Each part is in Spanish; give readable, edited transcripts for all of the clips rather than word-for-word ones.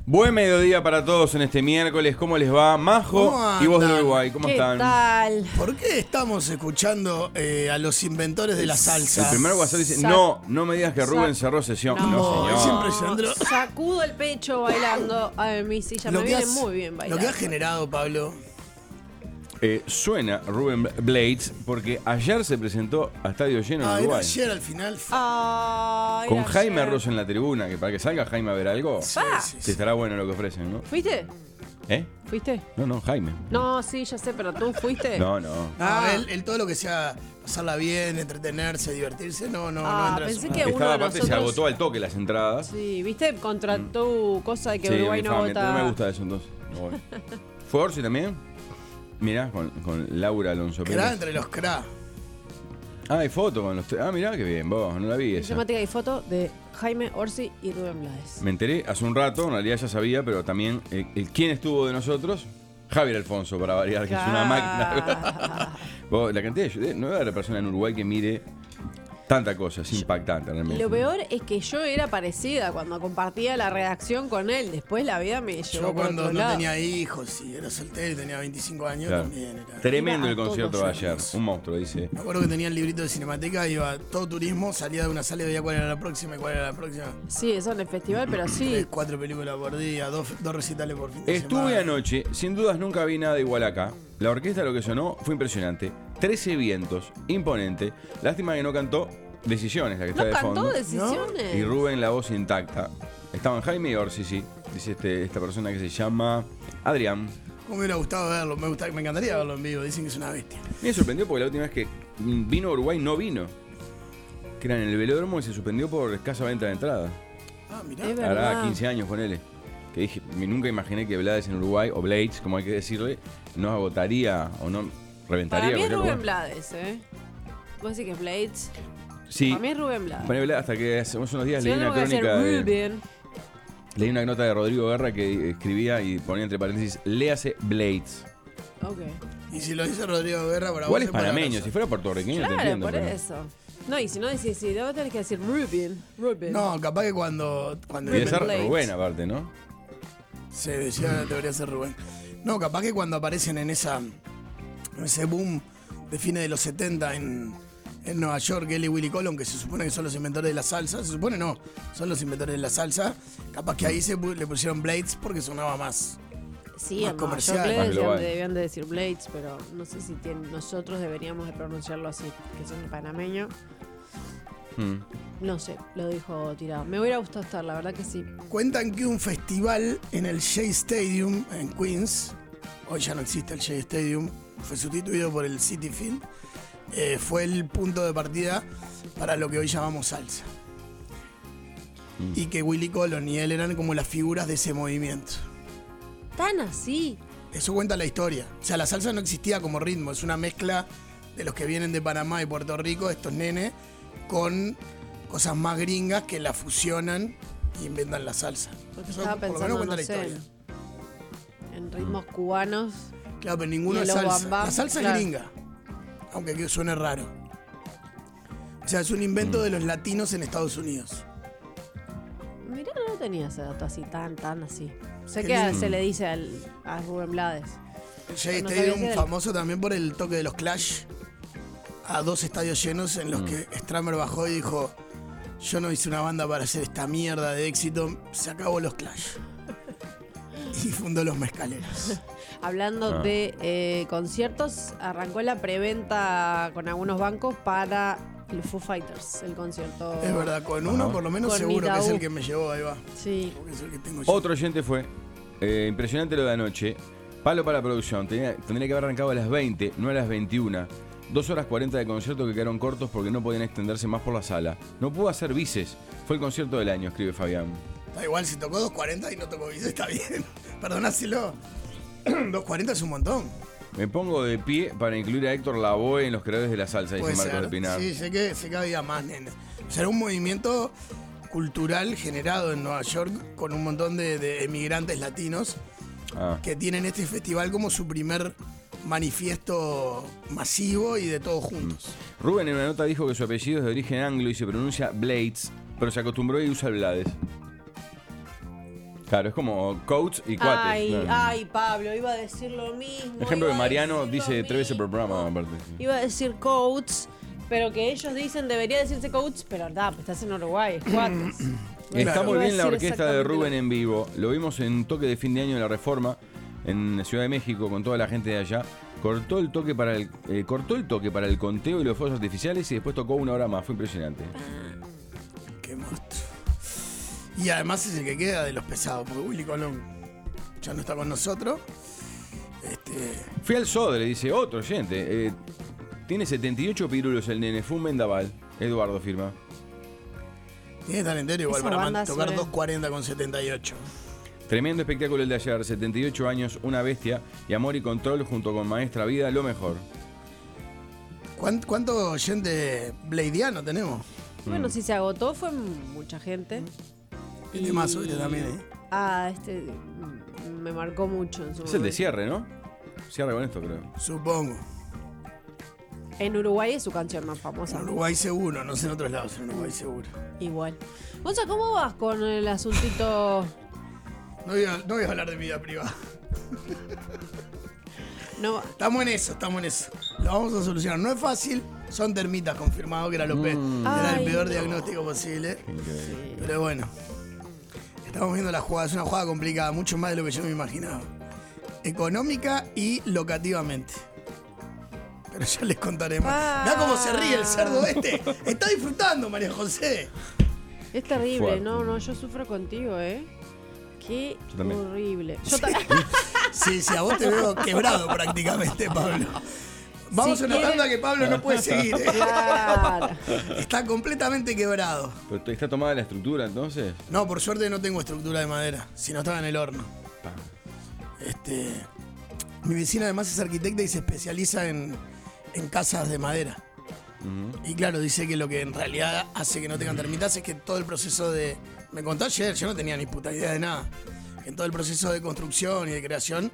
Buen mediodía para todos en este miércoles. ¿Cómo les va? Majo y vos de Uruguay, ¿cómo están? ¿Qué tal? ¿Por qué estamos escuchando a los inventores de la salsa? El primer WhatsApp dice, no me digas que Rubén cerró sesión. No, es señor. impresionante. Sacudo el pecho bailando. Ay, mi silla me viene muy bien bailando. Lo que ha generado, Pablo. Suena Rubén Blades porque ayer se presentó a estadio lleno en Uruguay. Ayer al final. Ay, Con ayer. Jaime Rosso en la tribuna, que para que salga Jaime a ver algo, Sí. estará bueno lo que ofrecen, ¿no? ¿Fuiste? ¿Eh? ¿Fuiste? No, Jaime. No, sí, ya sé, pero tú fuiste. No. Él todo lo que sea pasarla bien, entretenerse, divertirse, no entra pensé en su que uno Estaba de aparte, se nosotros- agotó al toque las entradas. Sí, ¿viste? Contra tu cosa de que Sí, Uruguay mi no familia, vota. no me gusta eso entonces. No voy. ¿Fue Orsi también? Mirá, con Laura Alonso Cra Pérez. entre los cra. Ah, hay foto con los... Ah, mirá, qué bien, vos, no la vi esa. Temática y foto de Jaime Orsi y Rubén Blades. Me enteré hace un rato, en realidad ya sabía, pero también quién estuvo de nosotros, Javier Alfonso, para variar, que es una máquina. Vos, la cantidad de... No era la persona en Uruguay que mire tanta cosa, es impactante realmente. Lo peor es que yo era parecida cuando compartía la redacción con él. Después la vida me llevó Yo por cuando otro no lado. tenía hijos y era soltero y tenía 25 años Claro. también era. Tremendo el Iba a concierto de todos ayer, un monstruo, dice. Me acuerdo que tenía el librito de Cinemateca, iba todo turismo, salía de una sala y veía cuál era la próxima y cuál era la próxima. Sí, eso en el festival, pero sí. 3, 4 películas por día, dos recitales por fin de Estuve semana. anoche, sin dudas nunca vi nada igual acá. La orquesta lo que sonó fue impresionante. 13 vientos, imponente. Lástima que no cantó Decisiones, la que está ¿No de fondo. cantó Decisiones? Y Rubén la voz intacta. Estaban Jaime y Orsi, sí. Dice esta persona que se llama Adrián. Me hubiera gustado verlo, me encantaría verlo en vivo, dicen que es una bestia. Me sorprendió porque la última vez que vino a Uruguay no vino. Que era en el velódromo y se suspendió por escasa venta de entrada. Ah, mirá. Es verdad. Hará 15 años, ponele. Que dije, nunca imaginé que Blades en Uruguay, o Blades, como hay que decirle, no agotaría o no reventaría Para mí es cualquier Rubén lugar. Blades, ¿eh? ¿Vos decís que es Blades? Sí. Para mí es Rubén Blades. Poné Blades, hasta que hace unos días Si leí no, una tengo que hacer crónica de, Rubén. leí una nota de Rodrigo Guerra que escribía y ponía entre paréntesis, léase Blades. Ok. Y si lo dice Rodrigo Guerra, para Igual vos es panameño, si gracioso. fuera puertorriqueño te Claro, entiendo. por pero- eso. No, y si no decís, sí, debo tener que decir Rubén. No, capaz que cuando Debe ser Blades. Rubén aparte, ¿no? se decía debería ser Rubén. No, capaz que cuando aparecen en ese boom de fines de los 70 en Nueva York, él y Willie Colon, que se supone que son los inventores de la salsa, se supone no, son los inventores de la salsa, capaz que ahí le pusieron Blades porque sonaba más. Sí, Más en Nueva comercial. York le Más decían- global. debían de decir Blades, pero no sé si nosotros deberíamos de pronunciarlo así, que son panameños. Mm. No sé, lo dijo tirado. Me hubiera gustado estar, la verdad que sí. Cuentan que un festival en el Shea Stadium en Queens, hoy ya no existe el Shea Stadium, fue sustituido por el Citi Field, fue el punto de partida para lo que hoy llamamos salsa. Y que Willie Colon y él eran como las figuras de ese movimiento. Tan así. Eso cuenta la historia. O sea, la salsa no existía como ritmo, es una mezcla de los que vienen de Panamá y Puerto Rico, estos nenes, con cosas más gringas que la fusionan y inventan la salsa. Porque Eso estaba por lo pensando, menos cuenta no la sé, historia. en ritmos cubanos. Claro, pero ninguno Y es el salsa. Bam Bam, La salsa claro. es gringa, aunque que suene raro. O sea, es un invento de los latinos en Estados Unidos. Mirá, no tenía ese dato así, tan así. Sé Qué que lindo. se le dice a Rubén Blades. El Shea No Stadium, sabía si era- famoso también por el toque de los Clash, a 2 estadios llenos en los que Stramer bajó y dijo: yo no hice una banda para hacer esta mierda de éxito, se acabó los Clash. Y fundó los Mezcaleros. Hablando de conciertos, arrancó la preventa con algunos bancos para el Foo Fighters, el concierto. Es verdad, con uno por lo menos Con seguro que es Mitaú. el que me llevó, ahí va. Sí. Porque es el que tengo yo. Otro oyente fue, impresionante lo de anoche, palo para la producción, tendría que haber arrancado a las 20, no a las 21. 2 horas 40 de concierto que quedaron cortos porque no podían extenderse más por la sala. No pudo hacer bices, fue el concierto del año, escribe Fabián. Da igual, si tocó 2.40 y no tocó bici, está bien. Perdonáselo. 2.40 es un montón. Me pongo de pie para incluir a Héctor Lavoe en los creadores de la salsa, dice Puede Marcos ser. de Pinar. Sí, sé que había más nenes. O sea, era un movimiento cultural generado en Nueva York con un montón de emigrantes latinos Ah. que tienen este festival como su primer manifiesto masivo y de todos juntos. Rubén en una nota dijo que su apellido es de origen anglo y se pronuncia Blades, pero se acostumbró y usa Blades. Claro, es como coach y cuates. Ay, claro. ay, Pablo, iba a decir lo mismo. Ejemplo iba que a Mariano decir dice lo 3 veces por mismo. programa, aparte. Iba a decir coach, pero que ellos dicen debería decirse coach, pero estás en Uruguay, es cuates. Está Iba muy a bien la decir orquesta de exactamente Rubén lo- en vivo. Lo vimos en toque de fin de año de la Reforma, en Ciudad de México, con toda la gente de allá. Cortó el toque para el conteo y los fuegos artificiales y después tocó 1 hora más. Fue impresionante. Qué monstruo. Y además es el que queda de los pesados, porque Willy Colón ya no está con nosotros. Fui al Sodre, dice otro oyente. Tiene 78 pirulos el nene. Fue un vendaval. Eduardo firma. Tiene talentero igual Esa para banda tocar suena- 2.40 con 78. Tremendo espectáculo el de ayer. 78 años, una bestia. Y amor y control junto con Maestra Vida, lo mejor. ¿Cuánto oyente bleidiano tenemos? Bueno, si se agotó fue mucha gente. Este mazo este también, ¿eh? Este me marcó mucho en su Es el de momento. cierre, ¿no? Cierra con esto, creo. Supongo. En Uruguay es su canción más famosa. En Uruguay seguro, no sé en otros lados, en Uruguay seguro. Igual. Gonza, ¿cómo vas con el asuntito? No voy a hablar de mi vida privada. No, Estamos en eso. Lo vamos a solucionar. No es fácil, son termitas confirmado que era lo peor. Era el Ay, peor no. diagnóstico posible. Increíble. Pero bueno. Estamos viendo la jugada, es una jugada complicada, mucho más de lo que yo me imaginaba. Económica y locativamente. Pero ya les contaré más. Mirá cómo se ríe el cerdo este. Está disfrutando, María José. es terrible. Fuerte. No, yo sufro contigo, ¿eh? Qué Yo también. horrible. Yo también. Sí, a vos te veo quebrado prácticamente, Pablo. Vamos Si a una quiere- tanda que Pablo no puede seguir. ¿eh? Claro. Está completamente quebrado. ¿Pero está tomada la estructura entonces? No, por suerte no tengo estructura de madera, si no estaba en el horno. Pa. Mi vecina además es arquitecta y se especializa en casas de madera. Ujú. Y claro, dice que lo que en realidad hace que no tengan termitas es que todo el proceso de... Me contó ayer, yo no tenía ni puta idea de nada. En todo el proceso de construcción y de creación,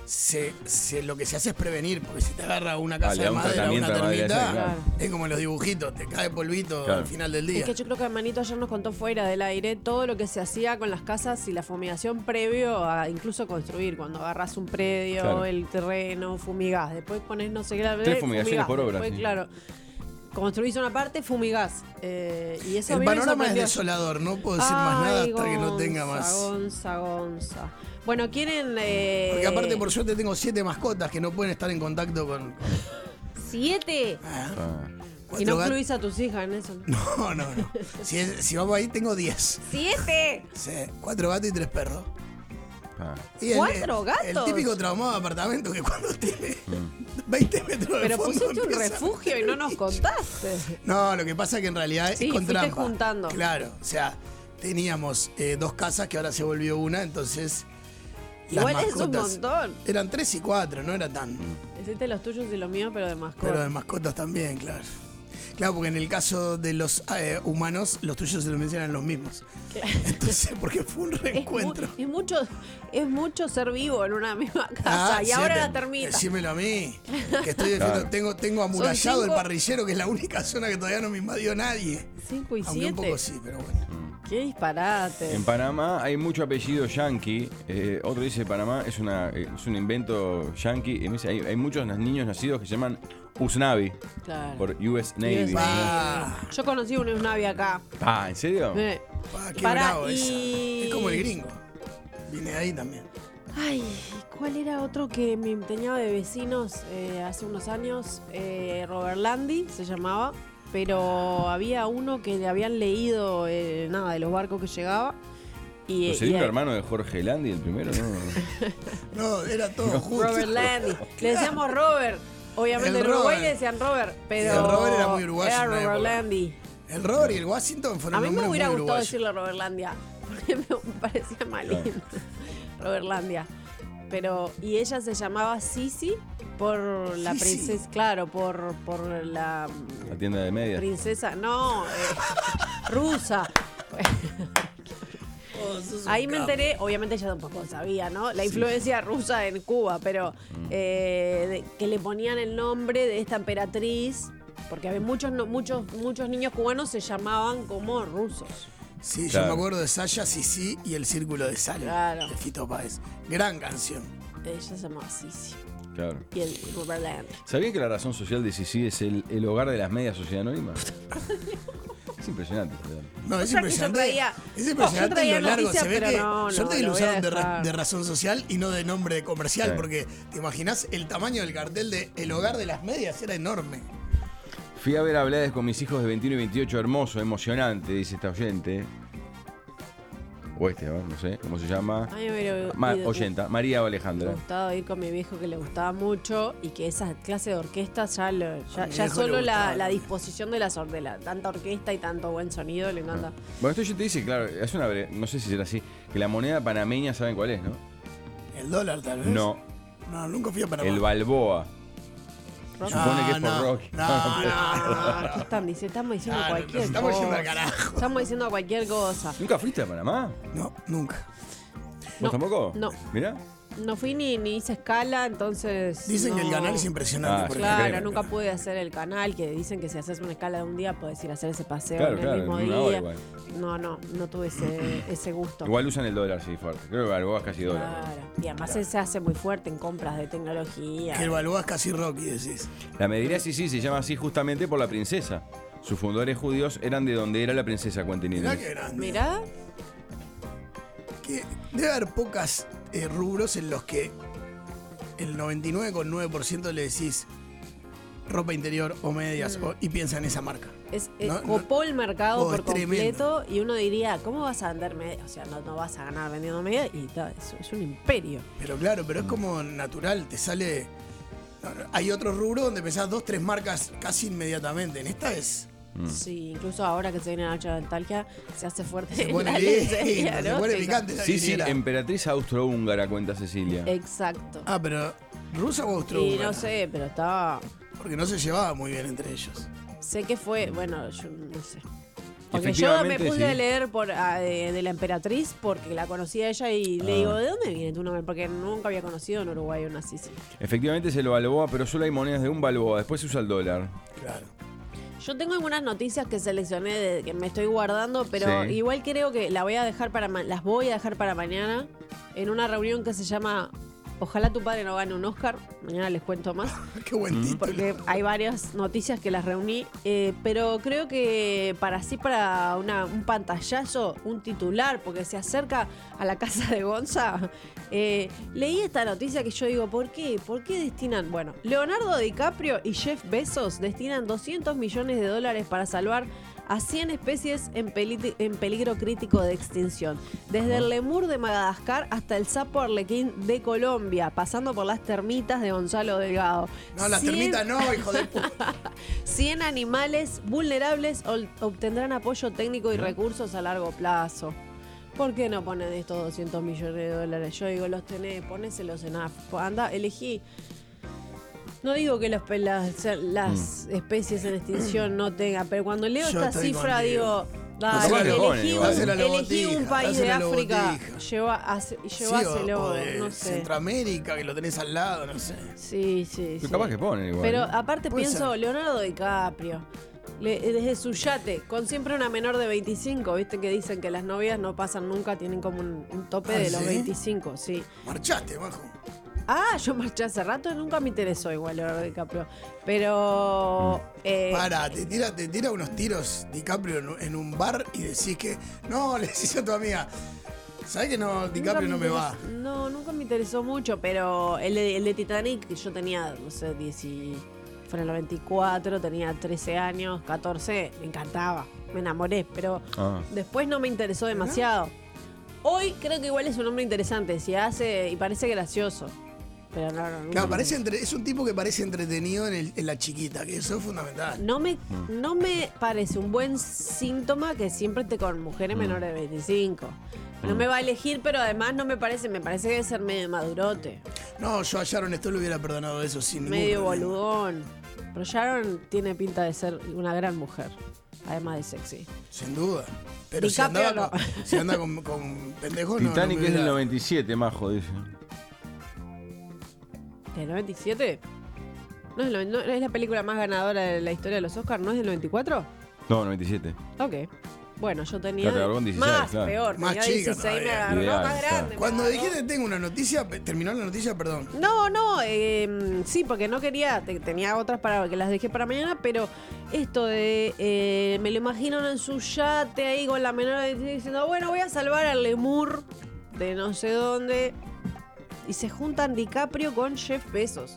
lo que se hace es prevenir, porque si te agarra una casa le de da un madera, tratamiento una a la madera termita, esa, claro. es como en los dibujitos, te cae polvito Claro. al final del día. Es que yo creo que Manito ayer nos contó fuera del aire todo lo que se hacía con las casas y la fumigación previo a incluso construir. Cuando agarras un predio, Claro. el terreno, fumigás. Después pones no sé qué. 3 fumigaciones por obra, Después, sí. claro. Construís una parte, fumigás. Y eso a El mí me panorama es sorprendió. desolador, no puedo decir más nada hasta que no tenga más. Gonza. Bueno, ¿quieren...? Porque aparte, por suerte, tengo 7 mascotas que no pueden estar en contacto con... 7. Ah. Y 4 no gatos. incluís a tus hijas en eso. No. Si vamos ahí, tengo 10. ¡7! Sí, 4 gatos y 3 perros. Pa. Y ¿Cuatro gatos? El típico traumado de apartamento que cuando tiene 20 metros de Pero fondo pusiste un empieza- refugio y no nos contaste. No, lo que pasa es que en realidad Sí, es con fuiste trampa. juntando. Claro, o sea, teníamos 2 casas que ahora se volvió una, entonces las Igual es un mascotas montón. eran 3 y 4, no era tan. Hiciste los tuyos y los míos, pero de mascota. Pero de mascotas también, claro. Claro, porque en el caso de los humanos, los tuyos se los mencionan los mismos. Entonces, porque fue un reencuentro. Es mucho ser vivo en una misma casa. Y ahora la termita. Decímelo a mí. Que estoy defiendo, tengo amurallado el cinco- parrillero, que es la única zona que todavía no me invadió nadie. 5 y Aunque un 7. poco sí, pero bueno. Qué disparate. En Panamá hay mucho apellido yankee. Otro dice Panamá es un invento yankee. Y me dice, hay muchos niños nacidos que se llaman Usnavi Claro. por US Navy. US Ah. Yo conocí una Navy acá. Ah, ¿en serio? Qué Pará, bravo esa. y- Es como el gringo. Vine de ahí también. Ay, ¿cuál era otro que me tenía de vecinos hace unos años? Robert Landy se llamaba, pero había uno que le habían leído nada de los barcos que llegaba. Y, ¿El segundo hermano de Jorge Landi, el primero? No. No, era todo justo. Robert Landy. Le decíamos Robert. Obviamente El en Uruguay Robert. le decían Robert, pero El Robert era muy uruguayo era en una Robert época. Landy. El Robert y el Washington fueron A mí me nombres hubiera muy gustado uruguayos. decirle Robertlandia, porque me parecía más lindo. Robertlandia. Pero, y ella se llamaba Sisi por la Sisi. princesa, claro, por la La tienda de medias. princesa, no, rusa. Oh, sos un Ahí me capo. enteré, obviamente ella tampoco sabía, ¿no? La influencia rusa en Cuba, pero que le ponían el nombre de esta emperatriz, porque había muchos niños cubanos se llamaban como rusos. Sí, Claro. yo me acuerdo de Sasha, Sisi y El Círculo de Sal. Claro. De Fito Páez. Gran canción. Ella se llamaba Sisi. Claro. Y el Rubberland. ¿Sabían que la razón social de Sisi es el hogar de las medias Sociedad Anónima? Es impresionante. ¿Verdad? No, es O sea que yo impresionante. traía- Es yo impresionante traía lo largo. noticias, Se ve pero que no, suerte que lo lo voy a usaron dejar. de razón social y no de nombre comercial, Sí. porque te imaginas el tamaño del cartel de El Hogar de las Medias era enorme. Fui a ver a Blades con mis hijos de 21 y 28, hermoso, emocionante, dice esta oyente. O no sé, ¿cómo se llama? A mí me hubiera Oyenta, María o Alejandra. gustado ir con mi viejo que le gustaba mucho y que esa clase de orquestas ya, mi ya viejo solo le gustaba, la ¿no? disposición de la tanta orquesta y tanto buen sonido le encanta. Bueno, esto yo te dice, claro, es una no sé si será así, que la moneda panameña, ¿saben cuál es, no? El dólar, tal vez. No, No, nunca fui a Panamá. el Balboa. Rock. Supone que es por no, rock. No, Ah, ¿qué están diciendo? Estamos diciendo Ah, cualquier nos estamos cosa. yendo al carajo. Estamos diciendo cualquier cosa. ¿Nunca fuiste a Panamá? No, nunca. ¿Vos No, tampoco? no. Mirá. No fui ni hice escala, entonces. Dicen que el no. canal es impresionante. Ah, por Claro, ejemplo. nunca pude hacer el canal, que dicen que si haces una escala de un día puedes ir a hacer ese paseo Claro, en claro, el mismo en una hora día. igual. No tuve ese gusto. Igual usan el dólar, sí, fuerte. Creo que Balboa es casi dólar. Claro. Y además se hace muy fuerte en compras de tecnología. Que el Balboa es casi Rocky, decís. La mediría sí se llama así justamente por la princesa. Sus fundadores judíos eran de donde era la princesa, cuenta Mirá Inés. qué grande. Mirá, Que debe haber pocas rubros en los que el 99,9% le decís ropa interior o medias y piensa en esa marca. copó el mercado Oh, es por completo tremendo. y uno diría, ¿cómo vas a vender medias? O sea, no vas a ganar vendiendo medias y es un imperio. Pero claro, pero es como natural, te sale... Hay otros rubros donde pensás 2, 3 marcas casi inmediatamente. En esta es... Sí, incluso ahora que se viene la noche de Talca, se hace fuerte Se en pone la lindo, lencería se pone erótica. picante la Sí, vidriera. emperatriz austrohúngara, cuenta Cecilia. Exacto. Ah, pero ¿rusa o Y austrohúngara? no sé, pero estaba... Porque no se llevaba muy bien entre ellos. Sé que fue, bueno, yo no sé. Porque yo me Efectivamente, puse a sí. leer de la emperatriz porque la conocí a ella y le digo, ¿de dónde viene tu nombre? Porque nunca había conocido en Uruguay una Sisi. Efectivamente es el Balboa, pero solo hay monedas de un Balboa. Después se usa el dólar. Claro. Yo tengo algunas noticias que seleccioné que me estoy guardando, pero Sí. igual creo que las voy a dejar para mañana en una reunión que se llama Ojalá tu padre no gane un Oscar. Mañana les cuento más. Qué buen título. Porque hay varias noticias que las reuní, pero creo que para un pantallazo, un titular, porque se acerca a la casa de Gonza, leí esta noticia que yo digo, ¿por qué? ¿Por qué destinan? Bueno, Leonardo DiCaprio y Jeff Bezos destinan $200 millones para salvar a 100 especies en peligro crítico de extinción. Desde el lemur de Madagascar hasta el sapo arlequín de Colombia, pasando por las termitas de Gonzalo Delgado. No, las 100 termitas no, hijo de puta. 100 animales vulnerables obtendrán apoyo técnico y recursos a largo plazo. ¿Por qué no ponen estos $200 millones? Yo digo, los tenés, ponéselos en AFP. Anda, elegí. No digo que las especies en extinción no tengan, pero cuando leo Yo esta estoy cifra contigo. digo, Capaz dale, que ponen elegí, igual. Hacelo un país de hacelo África, botija. llévaselo, o de no sé. Centroamérica, que lo tenés al lado, no sé. Sí. Pero capaz que ponen igual. Pero ¿eh? aparte Puede pienso, ser. Leonardo DiCaprio, desde su yate, con siempre una menor de 25, viste que dicen que las novias no pasan nunca, tienen como un tope Ah, de los ¿sí? 25, sí. Marchaste, bajo. Ah, yo marché hace rato, nunca me interesó igual Leonardo DiCaprio. Pero... Para, te tira unos tiros DiCaprio en un bar y decís que. No, le decís a tu amiga. ¿Sabés que no, DiCaprio no me va? No, nunca me interesó mucho, pero el de Titanic, que yo tenía, no sé, fue en el 94, tenía 13 años, 14, me encantaba, me enamoré, pero Ah. después no me interesó demasiado. Hoy creo que igual es un hombre interesante, si hace y parece gracioso, pero no. Claro, es un tipo que parece entretenido en la chiquita, que eso es fundamental. No me parece un buen síntoma que siempre esté con mujeres menores de 25. No me va a elegir, pero además me parece que debe ser medio madurote, No, yo a Sharon esto le hubiera perdonado eso sin ningún medio problema. boludón. Pero Sharon tiene pinta de ser una gran mujer, además de sexy. Sin duda. Pero si DiCaprio andaba no. si anda con pendejos, no. Titanic no me es del hubiera- 97, majo, dice. ¿Del 97? ¿No es la película más ganadora de la historia de los Oscars? ¿No es del 94? No, 97. Ok. Bueno, yo tenía Ya te agarró con 16, más, claro. peor. Más Tenía chica 16, me todavía. agarró Ideal, más claro. grande. Cuando me agarró. dijiste tengo una noticia, ¿terminó la noticia? Perdón. No, sí, porque no quería, tenía otras para que las dejé para mañana, pero esto de, me lo imagino en su yate ahí con la menor diciendo, bueno, voy a salvar al lemur de no sé dónde, y se juntan DiCaprio con Jeff Bezos.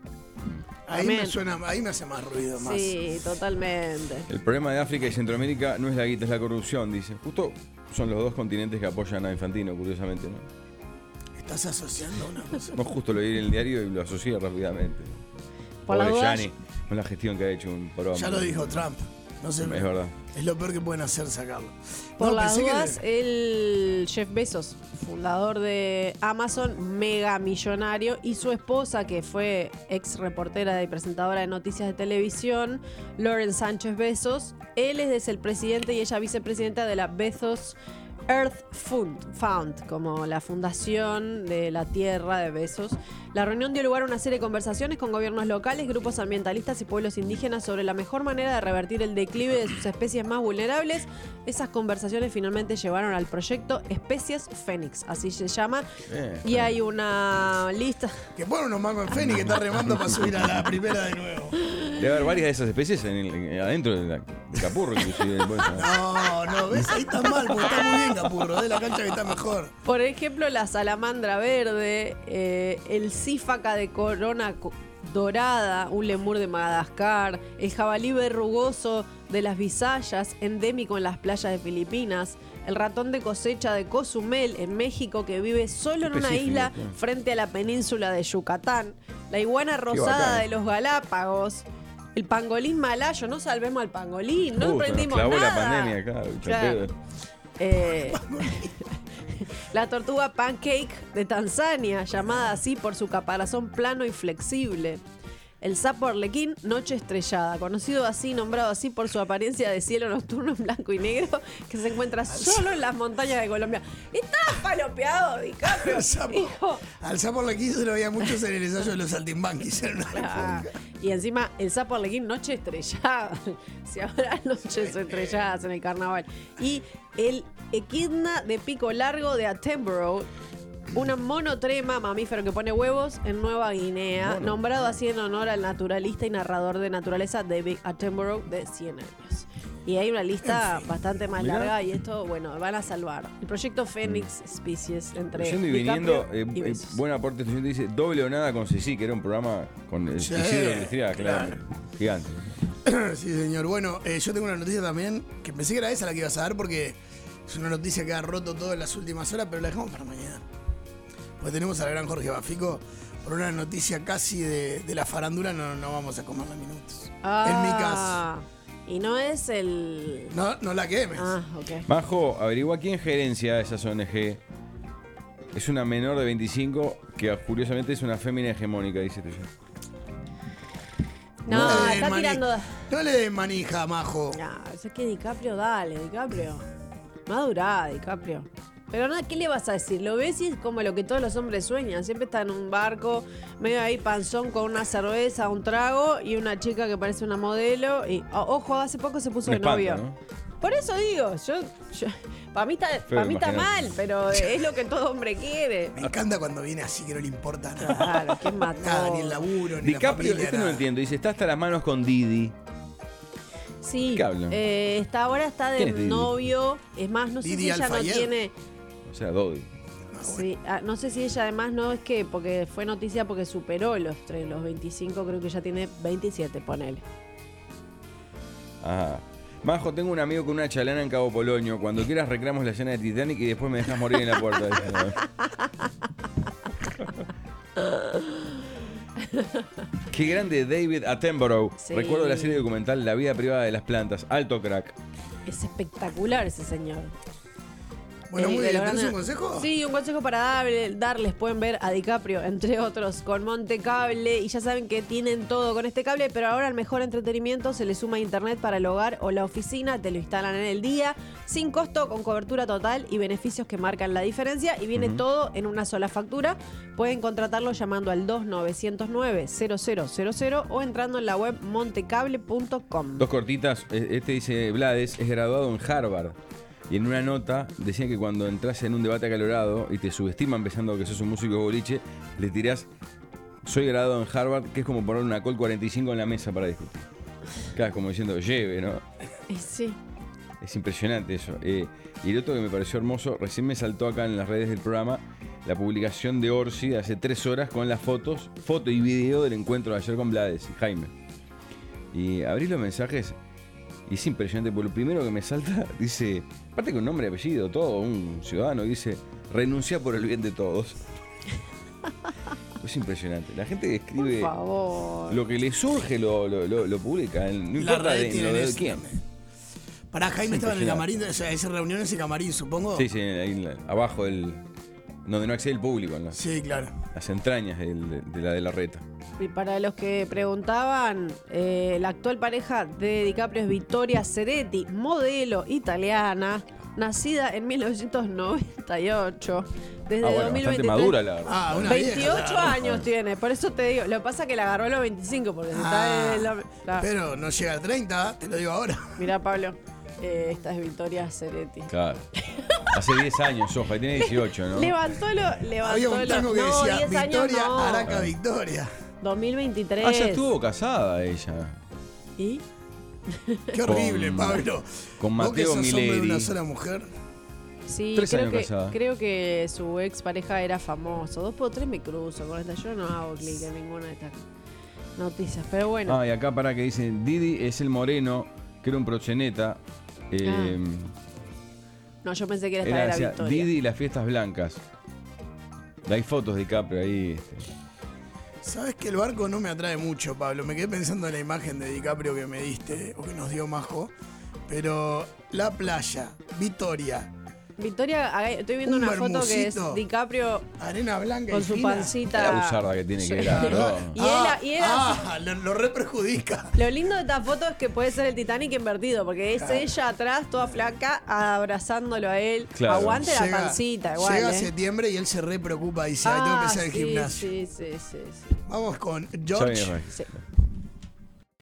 Ahí Amén. me suena, ahí me hace más ruido, más. Sí, totalmente. El problema de África y Centroamérica no es la guita, es la corrupción, dice. Justo son los dos continentes que apoyan a Infantino, curiosamente, ¿no? Estás asociando una cosa. No justo lo vi en el diario y lo asocié rápidamente. Por la Pobre duda, Gianni, con la gestión que ha hecho un programa. Ya lo dijo Trump. No sé, Es verdad. es lo peor que pueden hacer, sacarlo. Por No, las pensé que dudas, el Jeff Bezos, fundador de Amazon, mega millonario, y su esposa, que fue ex reportera y presentadora de noticias de televisión, Lauren Sánchez Bezos, él es el presidente y ella vicepresidenta de la Bezos Earth Fund, como la fundación de la tierra de Bezos. La reunión dio lugar a una serie de conversaciones con gobiernos locales, grupos ambientalistas y pueblos indígenas sobre la mejor manera de revertir el declive de sus especies más vulnerables. Esas conversaciones finalmente llevaron al proyecto Especies Fénix, así se llama. Y hay una lista. Que pone unos mangos en Fénix que está remando para subir a la primera de nuevo. Debe haber varias de esas especies adentro de Capurro, inclusive. No, ves, ahí está mal, porque está muy bien Capurro, de la cancha que está mejor. Por ejemplo, la salamandra verde, el cífaca de corona dorada, un lemur de Madagascar, el jabalí verrugoso de las Visayas, endémico en las playas de Filipinas, el ratón de cosecha de Cozumel en México, que vive solo en una Específico, isla claro. frente a la península de Yucatán, la iguana rosada bacán. de los Galápagos, el pangolín malayo, no salvemos al pangolín, no aprendimos clavó nada. la pandemia, claro. Claro. La tortuga pancake de Tanzania, llamada así por su caparazón plano y flexible. El sapo arlequín, noche estrellada, conocido así, nombrado así por su apariencia de cielo nocturno en blanco y negro, que se encuentra solo en las montañas de Colombia. Estaba falopeado, DiCaprio. Hijo. Al sapo le quiso, lo veía muchos en el ensayo de los saltimbanquis. En una Ah, época. y encima el sapo arlequín, noche estrellada. Si habrá noches estrelladas en el carnaval. Y el equidna de pico largo de Attenborough, una monotrema, mamífero que pone huevos en Nueva Guinea, nombrado así en honor al naturalista y narrador de naturaleza David Attenborough, de 100 años. Y hay una lista bastante más Mirá. larga y esto, bueno, van a salvar. El proyecto Phoenix Species entre Yendo y DiCaprio viniendo, y Bezos. buen aporte, este oyente dice doble o nada con Ceci, que era un programa con el Sí, Isidro Electricidad, claro. claro. Gigante. Sí, señor. Bueno, yo tengo una noticia también, que pensé que era esa la que ibas a dar, porque es una noticia que ha roto todo en las últimas horas, pero la dejamos para mañana. Porque tenemos al gran Jorge Bafico por una noticia casi de la farándula, no vamos a comerla minutos. En mi caso. Y no es el... No la quemes. Ah, ok. Majo, averigua quién gerencia esas ONG. Es una menor de 25 que curiosamente es una fémina hegemónica, dice este yo. No, le den está tirando... No le den manija, Majo. No, es que DiCaprio, dale, DiCaprio. Madurá, DiCaprio. Pero nada, ¿qué le vas a decir? Lo ves y es como lo que todos los hombres sueñan. Siempre está en un barco, medio ahí panzón con una cerveza, un trago y una chica que parece una modelo. Y, ojo, hace poco se puso Me de novio. espanta, ¿no? Por eso digo, para mí está imagínate. mal, pero es lo que todo hombre quiere. Me encanta cuando viene así que no le importa nada. Claro, ¿quién mató? Nada, ni el laburo, ni DiCaprio, la familia, este no lo nada. entiendo, dice, está hasta las manos con Didi. Sí, ¿Qué hablan? ahora está de ¿Quién es Didi? novio. Es más, no sé Didi si ella no Al-Fayed. tiene... O sea, Dodi. Sí, no sé si ella además no es que, porque fue noticia porque superó los 25, creo que ya tiene 27, ponele. Ajá. Majo, tengo un amigo con una chalana en Cabo Polonio. Cuando quieras recreamos la escena de Titanic y después me dejas morir en la puerta. Dice. Qué grande David Attenborough. Sí. Recuerdo la serie documental La vida privada de las plantas. Alto crack. Es espectacular ese señor. Bueno, muy de bien. los ¿Tenés un grandes- consejo? Sí, un consejo para darles. Pueden ver a DiCaprio, entre otros, con Monte Cable. Y ya saben que tienen todo con este cable, pero ahora el mejor entretenimiento se le suma a internet para el hogar o la oficina. Te lo instalan en el día, sin costo, con cobertura total y beneficios que marcan la diferencia. Y viene todo en una sola factura. Pueden contratarlo llamando al 2909-0000 o entrando en la web montecable.com. Dos cortitas. Este dice Blades, es graduado en Harvard. Y en una nota decían que cuando entras en un debate acalorado y te subestiman pensando que sos un músico de boliche, le tirás, soy graduado en Harvard, que es como poner una Colt 45 en la mesa para discutir. Claro, como diciendo, lleve, ¿no? Sí. Es impresionante eso. Y el otro que me pareció hermoso, recién me saltó acá en las redes del programa, la publicación de Orsi de hace 3 horas con las foto y video del encuentro de ayer con Blades y Jaime. Y abrí los mensajes y es impresionante, porque lo primero que me salta dice, aparte con nombre y apellido, todo, un ciudadano, dice, renuncia por el bien de todos. Es impresionante. La gente que escribe Por favor. lo que le surge, lo publica. No importa red de tienen lo de eso quién. también. Para Jaime estaba en el camarín, o sea, esa reunión en ese camarín, supongo. Sí, ahí abajo donde no accede el público, en Sí, claro. las entrañas de la reta. Y para los que preguntaban, la actual pareja de DiCaprio es Vittoria Ceretti, modelo italiana, nacida en 1998. Desde Bueno, 2023. bastante madura la verdad. Ah, una 28 vieja, claro. años tiene, por eso te digo. Lo que pasa es que la agarró a los 25, porque se está en la- Pero no llega a 30, te lo digo ahora. Mirá, Pablo, esta es Victoria Ceretti. Claro. Hace 10 años, ojo, tiene 18, ¿no? Levantó Había un tango que no, decía 10 años Victoria, no. Araca Victoria. 2023. Ah, ya estuvo casada ella. ¿Y? Qué horrible, Con- Pablo. con Vos que Mateo sos hombre de Milleri. una sola mujer. Sí, 3 años creo que, casada. creo que su ex pareja era famoso. 2x3 me cruzo con esta. Yo no hago clic en ninguna de estas noticias. Pero bueno. Ah, y acá para que dicen, Didi es el moreno, que era un proxeneta. No, yo pensé que esta Era, era decía, Victoria. Didi y las fiestas blancas. Hay fotos de DiCaprio ahí. Sabes que el barco no me atrae mucho, Pablo. Me quedé pensando en la imagen de DiCaprio que me diste, o que nos dio Majo. Pero la playa, Victoria, Victoria, estoy viendo Un una foto que es bermucito. DiCaprio arena blanca con y su fina. pancita. La buzarda que tiene que ver. Claro. Y era- lo re perjudica. Lo lindo de esta foto es que puede ser el Titanic invertido, porque es ella atrás, toda flaca, abrazándolo a él. Claro. Aguante la pancita, igual. Llega ¿eh? septiembre y él se re preocupa. Dice, ay, tengo que empezar el sí, gimnasio. sí. Vamos con Ya George. viene Ray. Sí.